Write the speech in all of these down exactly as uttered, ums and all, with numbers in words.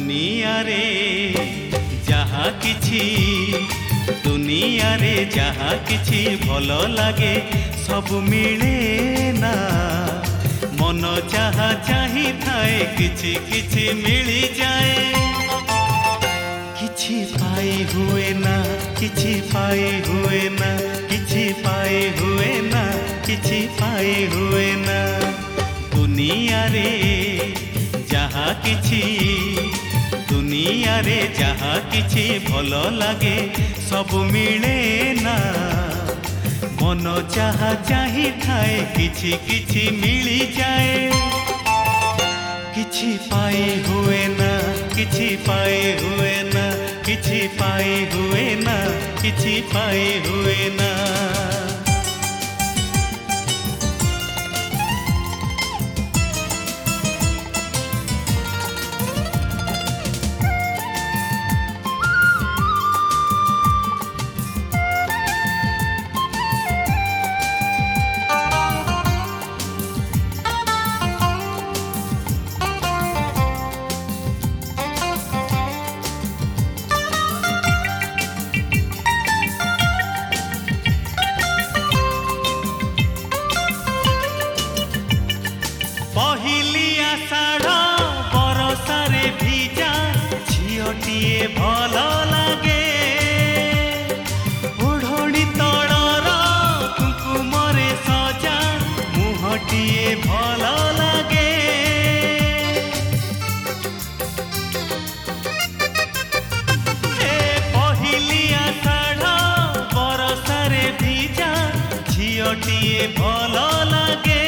दुनिया रे जहा किछि दुनिया रे जहा किछि भलो लागे सब मिले ना मन जहा चाही थाए किछि किछि मिली जाए किछि पाई हुए ना किछि पाई हुए ना किछि पाई हुए ना किछि पाई हुए ना दुनिया रे जहा किछि दुनिया रे जहा किछि भलो लागे सब मिले ना मन जहा चाही थाए किछि किछि मिली जाए किछि पाई हुए ना किछि पाई हुए ना किछि पाई हुए ना किछि पाई हुए ना पहिली आषाढ़ बरसारे भिजा झीओटीए भल लागे ओढ़णी तलर कुकुमरे सजा मुहटीए भल लागे पहिली आषाढ़ बरसारे भिजा झीओटीए भल लागे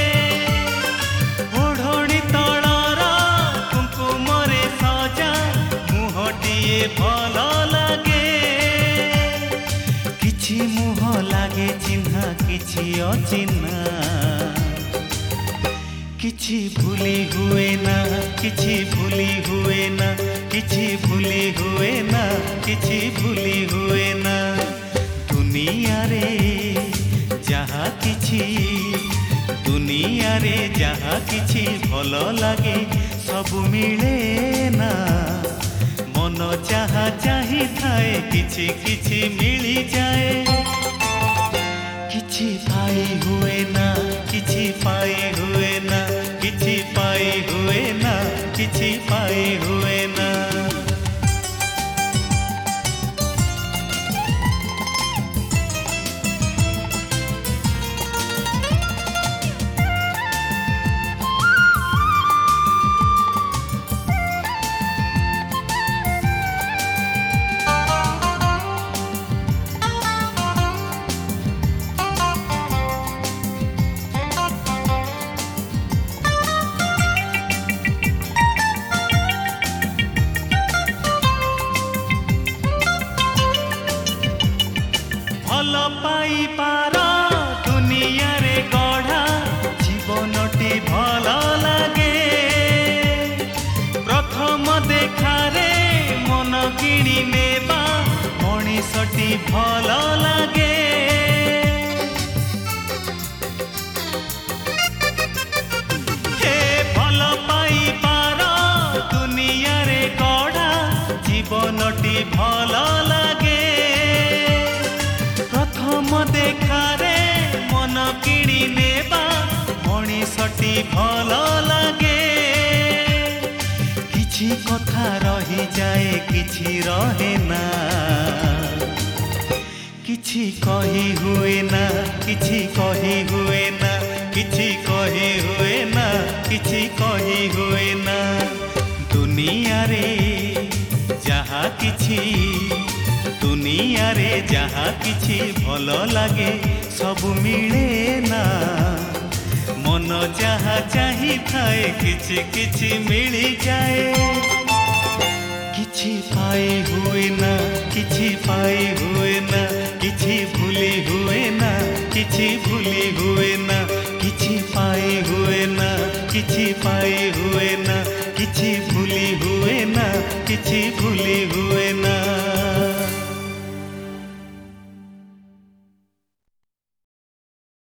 भल लागे किछि मुह लागे चिन्हा किछि अचिन्हा किछि भूली हुए ना किछि भूली हुए ना किछि भूली हुए ना किछि भूली हुए ना दुनिया रे जहा किछि दुनिया रे जहा किछि भल लागे सब मिले ना मन जहा चाही थाए किछि किछि मिली जाए किछि पाई हुए ना किछि पाई हुए ना किछि पाई हुए ना किछि पाई हुए ना भल पाई पार दुनिया रे गढ़ा जीवनटी भल लागे प्रथम देखारे मन किणी नेबा मनीषटी भल लागे हे भल पाई पार दुनिया रे गढ़ा जीवनटी भल लागे प्रथम देखारे मन किणी नेबा मनीषटी भल लागे किछि कथा रही जाए किछि रहे ना किछि कही हुए ना किछि कही हुए ना किछि कही हुए ना किछि कही हुए ना दुनिया रे जहा किछि दुनिया रे जहा किछि भल लागे सब मिले ना मन जहा चाही थाए किछि किछि मिली जाए किछि पाई हुए ना किछि पाई हुए ना किछि भूली हुए ना किछि भूली हुए ना किछि पाई हुए ना किछि पाई हुए ना किछि भूली हुए ना किछि भूली हुए ना।